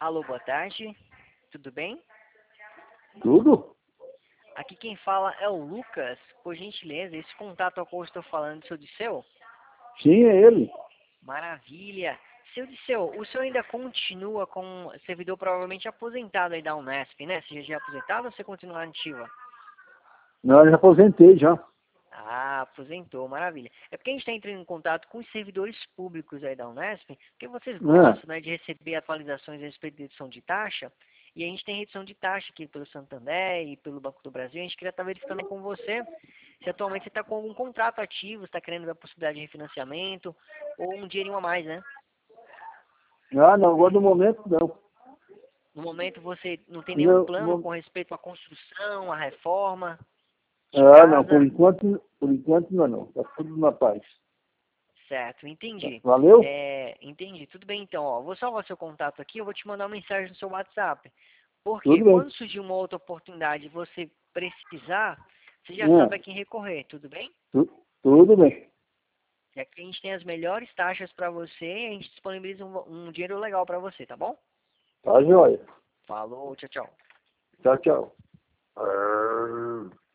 Alô, boa tarde. Tudo bem? Tudo? Aqui quem fala é o Lucas. Por gentileza, esse contato ao qual eu estou falando, seu Disseu? Sim, é ele. Maravilha. Seu Disseu, o senhor ainda continua com servidor provavelmente aposentado aí da Unesp, né? Você já é aposentado ou você continua ativa? Não, eu já aposentei já. Ah, aposentou, maravilha. É porque a gente está entrando em contato com os servidores públicos aí da Unesp, porque vocês gostam, né, de receber atualizações a respeito da redução de taxa, e a gente tem redução de taxa aqui pelo Santander e pelo Banco do Brasil. A gente queria estar verificando com você se atualmente você está com algum contrato ativo, está querendo ver a possibilidade de refinanciamento, ou um dinheirinho a mais, né? Ah, não, agora no momento não. No momento você não tem nenhum Não, plano com respeito à construção, à reforma de não, casa? por enquanto não. Tá tudo na paz. Certo, entendi. Valeu? Entendi. Tudo bem, então, ó. Vou salvar seu contato aqui, eu vou te mandar uma mensagem no seu WhatsApp. Porque Tudo bem. quando surgir uma outra oportunidade e você precisar, você já Ah, sabe a quem recorrer, tudo bem? tudo bem. Já que a gente tem as melhores taxas para você, a gente disponibiliza um dinheiro legal para você, tá bom? Tá joia. Falou, tchau, tchau. Tchau, tchau.